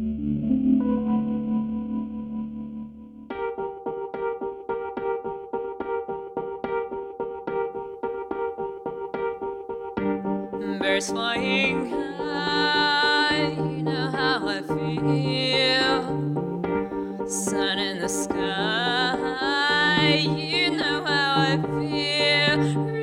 Birds flying high, you know how I feel. Sun in the sky, you know how I feel.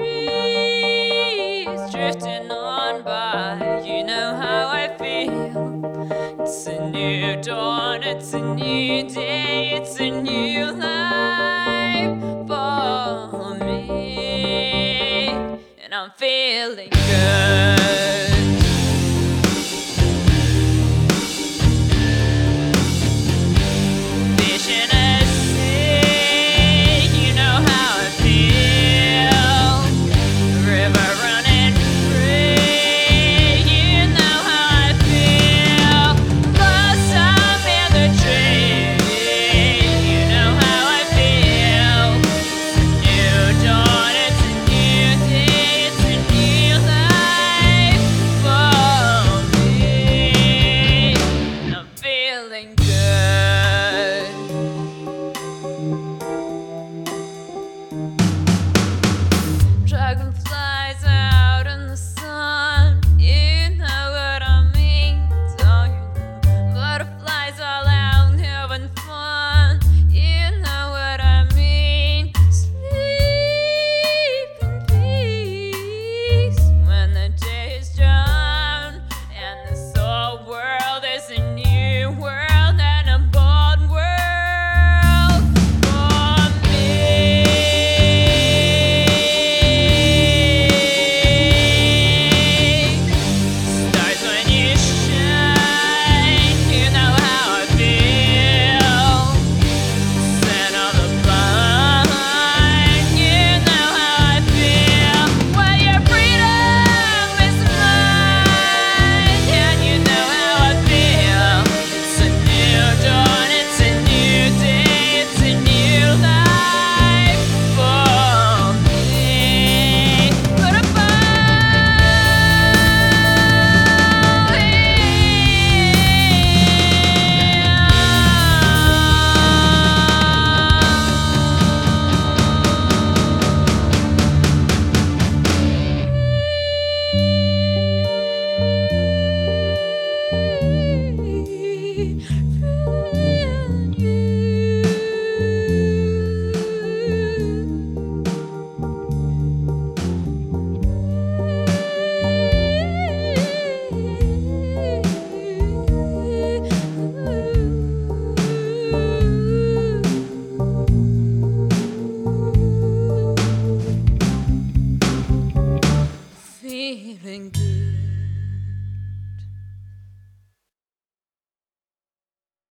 Breeze drifting on by, you know how I feel. It's a new dawn, it's a new day, it's a new life for me, and I'm feeling good.